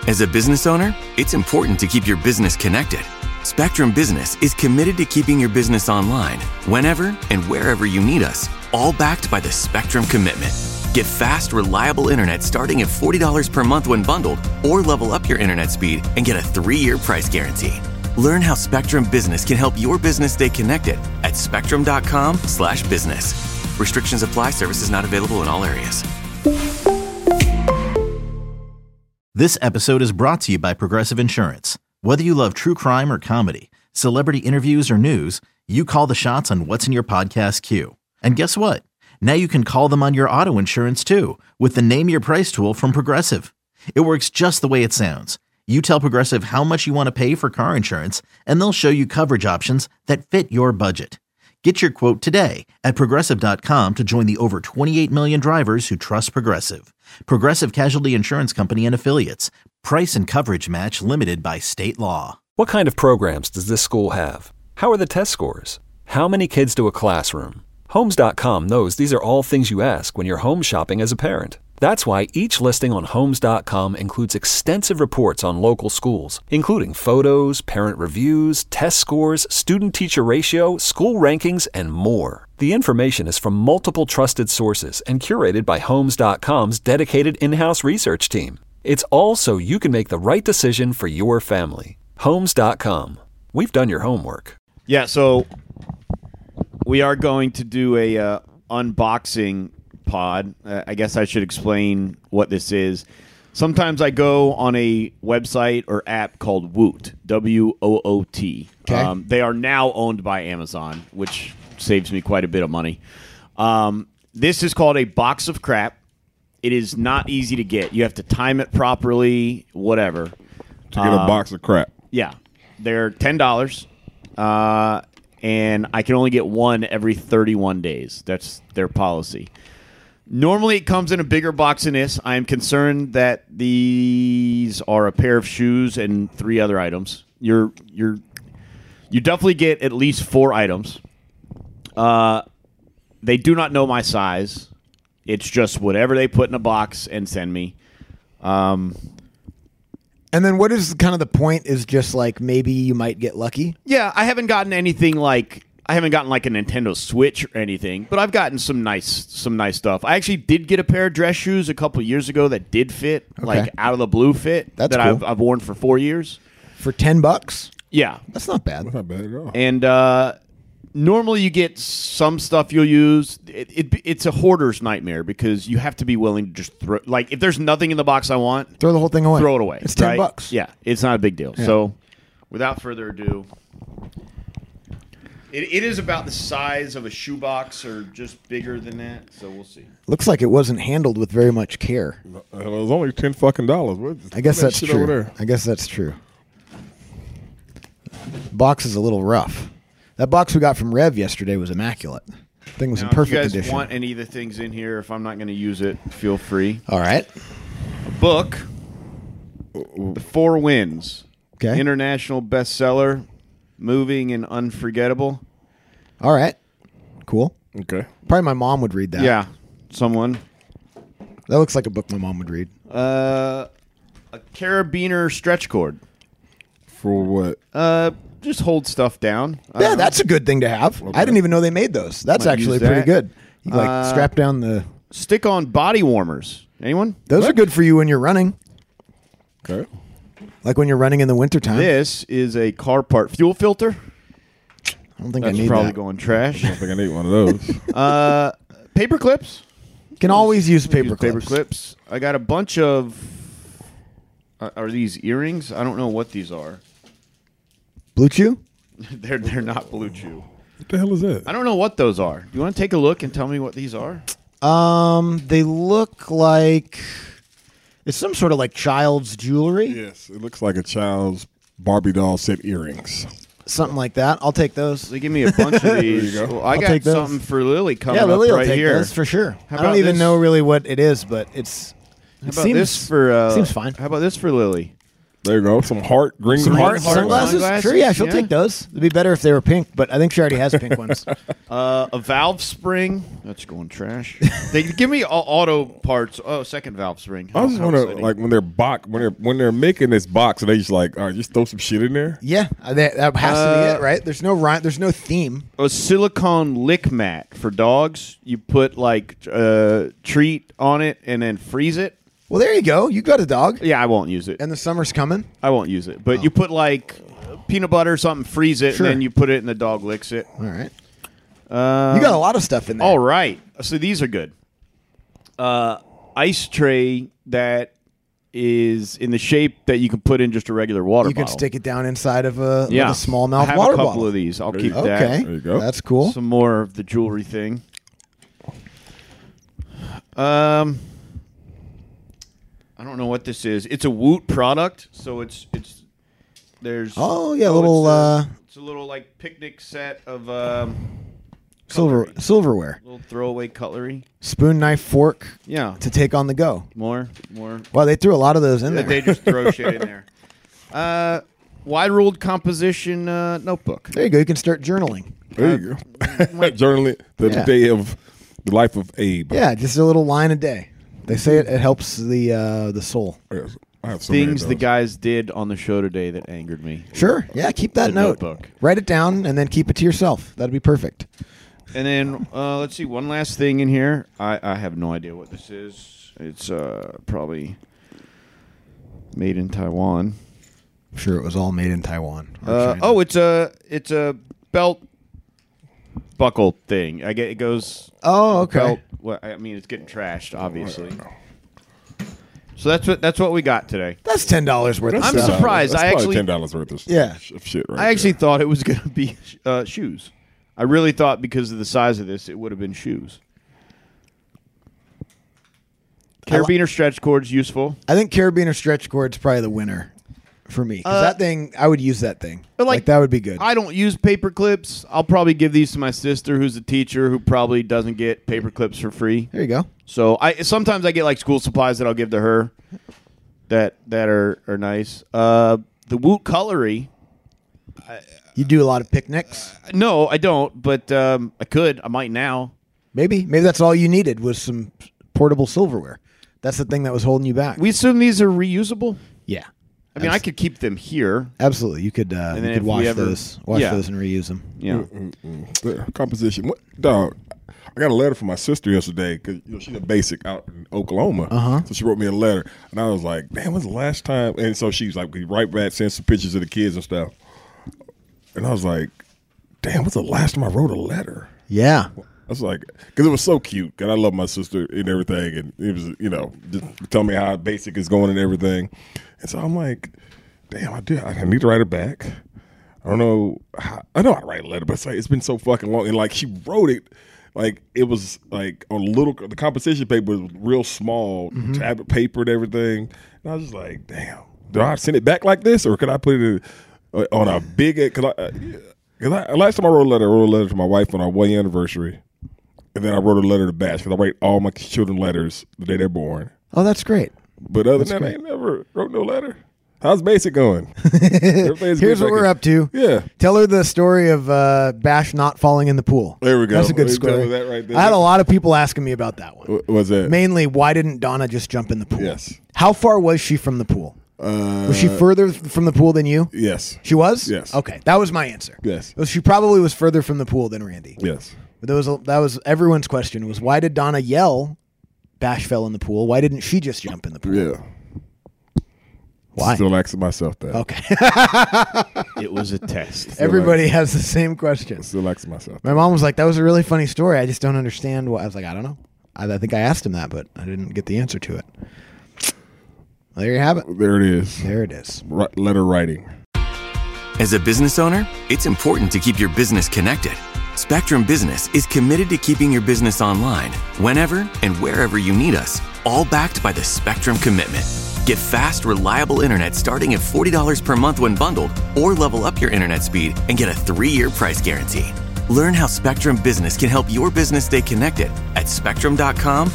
As a business owner, it's important to keep your business connected. Spectrum Business is committed to keeping your business online whenever and wherever you need us, all backed by the Spectrum Commitment. Get fast, reliable internet starting at $40 per month when bundled, or level up your internet speed and get a 3-year price guarantee. Learn how Spectrum Business can help your business stay connected at spectrum.com/business. Restrictions apply. Services not available in all areas. This episode is brought to you by Progressive Insurance. Whether you love true crime or comedy, celebrity interviews or news, you call the shots on what's in your podcast queue. And guess what? Now you can call them on your auto insurance too with the Name Your Price tool from Progressive. It works just the way it sounds. You tell Progressive how much you want to pay for car insurance, and they'll show you coverage options that fit your budget. Get your quote today at Progressive.com to join the over 28 million drivers who trust Progressive. Progressive Casualty Insurance Company and Affiliates. Price and coverage match limited by state law. What kind of programs does this school have? How are the test scores? How many kids do a classroom? Homes.com knows these are all things you ask when you're home shopping as a parent. That's why each listing on Homes.com includes extensive reports on local schools, including photos, parent reviews, test scores, student-teacher ratio, school rankings, and more. The information is from multiple trusted sources and curated by Homes.com's dedicated in-house research team. It's all so you can make the right decision for your family. Homes.com. We've done your homework. Yeah, so we are going to do a unboxing pod. I guess I should explain what this is. Sometimes I go on a website or app called Woot, W-O-O-T. Okay. They are now owned by Amazon, which saves me quite a bit of money. This is called a box of crap. It is not easy to get. You have to time it properly, whatever. To get a box of crap. Yeah. They're $10, and I can only get one every 31 days. That's their policy. Normally, it comes in a bigger box than this. I am concerned that these are a pair of shoes and 3 other items. You definitely get at least 4 items. They do not know my size. It's just whatever they put in a box and send me. And then what is kind of the point is just like maybe you might get lucky? Yeah, I haven't gotten anything like a Nintendo Switch or anything, but I've gotten some nice stuff. I actually did get a pair of dress shoes a couple of years ago that did fit, like out of the blue fit. That's that cool. I've worn for 4 years. For $10? Yeah. That's not bad. That's not bad at all. And normally you get some stuff you'll use. It's a hoarder's nightmare because you have to be willing to just throw. Like, if there's nothing in the box I want, Throw the whole thing away. throw it away. It's $10. Yeah, it's not a big deal. Yeah. So, without further ado, it is about the size of a shoebox or just bigger than that. So we'll see. Looks like it wasn't handled with very much care. It was only $10. I guess that's shit over true. there. I guess that's true. Box is a little rough. That box we got from Rev yesterday was immaculate. Thing was Now, in perfect if you guys condition. want any of the things in here, if I'm not going to use it, feel free. All right. A book, The 4 Winds. Okay. International bestseller, moving and unforgettable. All right. Cool. Okay. Probably my mom would read that. Yeah, someone. That looks like a book my mom would read. A carabiner stretch cord. For what? Just hold stuff down. Yeah, that's a good thing to have. I didn't even know they made those. That's Might actually use pretty that. good. You strap down the... Stick-on body warmers. Anyone? Those are good for you when you're running. Okay. Like when you're running in the wintertime. This is a car part fuel filter. I don't think That's I need probably that. going trash. I think I need one of those. Paper clips. Can always use paper Paper clips. clips. I got a bunch of... are these earrings? I don't know what these are. Blue Chew? They're not Blue Chew. What the hell is that? I don't know what those are. Do you want to take a look and tell me what these are? They look like... It's some sort of like child's jewelry. Yes, it looks like a child's Barbie doll set earrings. Something like that. I'll take those. They give me a bunch of these. There you go. Well, I I'll got take those. something for Lily coming Yeah, Lily up will right take here. those for sure. How I don't about even this? know really what it is, but it's... How It about seems, this for? seems fine. How about this for Lily? There you go. Some green Heart heart sunglasses? sunglasses? Sure, yeah, she'll Yeah. take those. It'd be better if they were pink, but I think she already has pink ones. A valve spring. That's going trash. They give me auto parts. Oh, second valve spring. I just How want to exciting. like when they're making this box, and they just like, all right, just throw some shit in there. Yeah, that has to be it, right? There's no rhyme. There's no theme. A silicone lick mat for dogs. You put like treat on it and then freeze it. Well, there you go. You got a dog, Yeah, I won't use it. and the summer's coming. I won't use it. But you put like peanut butter or something, freeze it, Sure. and then you put it and the dog licks it. All right. You got a lot of stuff in there. All right. So these are good. Ice tray that is in the shape that you can put in just a regular water You can bottle. stick it down inside of a, yeah. with a smallmouth I have water a couple bottle. of these. I'll There keep you go. that. Okay, There you go. That's cool. Some more of the jewelry thing. I don't know what this is. It's a Woot product, so it's there's. Oh, yeah, little, it's a little like picnic set of Silverware, little throwaway cutlery. spoon, knife, fork Yeah, to take on the go. more. Wow, they threw a lot of those in there. They just throw shit in there. Wide ruled composition notebook. There you go. You can start journaling. There you go. Journaling the Yeah. day of the life of Abe. Yeah, just a little line a day. They say it helps the soul. Yes. I have so many of Things the those. guys did on the show today that angered me. Sure. Yeah, keep that The note. notebook. Write it down and then keep it to yourself. That'd be perfect. And then let's see, one last thing in here. I have no idea what this is. It's probably made in Taiwan. I'm sure it was all made in Taiwan. or China. It's a belt buckle thing. I get it goes. Oh, okay. Belt. Well, I mean, it's getting trashed, obviously. So that's what we got today. That's $10 worth of I'm stuff. surprised. That's I probably actually- $10 worth of Yeah. shit right I actually there. thought it was going to be shoes. I really thought because of the size of this, it would have been shoes. Carabiner stretch cord's useful. I think carabiner stretch cord's probably the winner for me. 'Cause that thing, I would use that thing. But, Like that would be good. I don't use paper clips. I'll probably give these to my sister, who's a teacher, who probably doesn't get paper clips for free. There you go. So sometimes I get like school supplies that I'll give to her that are nice. The Woot cutlery. You do a lot of picnics. No, I don't, but I could. I might now. Maybe that's all you needed was some portable silverware. That's the thing that was holding you back. We assume these are reusable. Yeah. I mean, I could keep them here. Absolutely. You could then you if could we wash ever- those Yeah. and reuse them. Yeah. The composition. What, dog? I got a letter from my sister yesterday because she's a basic out in Oklahoma. So she wrote me a letter, and I was like, "Damn, when's the last time?" And so she was like, "We write back, send some pictures of the kids and stuff." And I was like, "Damn, when's the last time I wrote a letter?" Yeah. I was like, because it was so cute, because I love my sister and everything, and it was, just tell me how basic is going and everything. And so I'm like, damn, I need to write it back. I don't know I know I write a letter, but it's been so fucking long. And like she wrote it, like it was like on the composition paper was real small, tablet paper and everything. And I was just like, damn, do I send it back like this, or could I put it on a big? Because last time I wrote a letter to my wife on our 1 year anniversary. And then I wrote a letter to Bash because I write all my children letters the day they're born. Oh, that's great. But other than that, I ain't never wrote no letter. How's basic going? Everything's Here's good what we're back up to. Yeah. Tell her the story of Bash not falling in the pool. There we go. That's a good Tell her story. that right there. I had a lot of people asking me about that one. What was that? Mainly, why didn't Donna just jump in the pool? Yes. How far was she from the pool? Was she further from the pool than you? Yes. She was? Yes. Okay, that was my answer. Yes. Well, she probably was further from the pool than Randy. Yes. But that was everyone's question was why did Donna yell Bash fell in the pool? Why didn't she just jump in the pool? Yeah. Why? Still asking myself that. Okay. It was a test. Everybody has the same question. Still asking myself My mom was like, that was a really funny story. I just don't understand why. I was like, I don't know. I think I asked him that, but I didn't get the answer to it. Well, there you have it. There it is. There it is. Letter writing. As a business owner, it's important to keep your business connected. Spectrum Business is committed to keeping your business online whenever and wherever you need us, all backed by the Spectrum Commitment. Get fast, reliable internet starting at $40 per month when bundled, or level up your internet speed and get a 3-year price guarantee. Learn how Spectrum Business can help your business stay connected at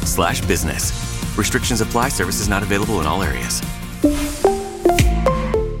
spectrum.com/business. Restrictions apply. Services not available in all areas.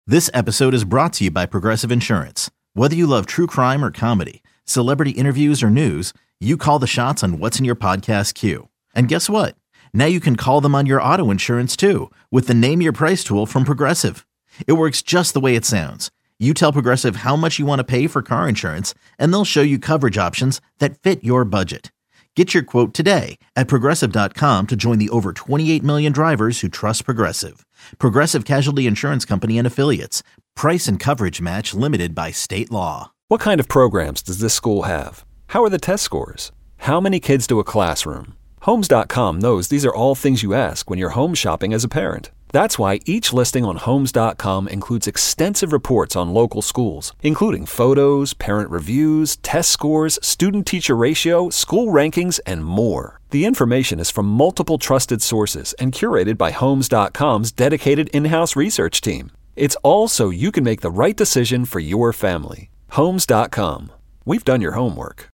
This episode is brought to you by Progressive Insurance. Whether you love true crime or comedy, celebrity interviews or news, you call the shots on what's in your podcast queue. And guess what? Now you can call them on your auto insurance too with the Name Your Price tool from Progressive. It works just the way it sounds. You tell Progressive how much you want to pay for car insurance, and they'll show you coverage options that fit your budget. Get your quote today at Progressive.com to join the over 28 million drivers who trust Progressive. Progressive Casualty Insurance Company and Affiliates. Price and coverage match limited by state law. What kind of programs does this school have? How are the test scores? How many kids do a classroom? Homes.com knows these are all things you ask when you're home shopping as a parent. That's why each listing on Homes.com includes extensive reports on local schools, including photos, parent reviews, test scores, student-teacher ratio, school rankings, and more. The information is from multiple trusted sources and curated by Homes.com's dedicated in-house research team. It's all so you can make the right decision for your family. Homes.com. We've done your homework.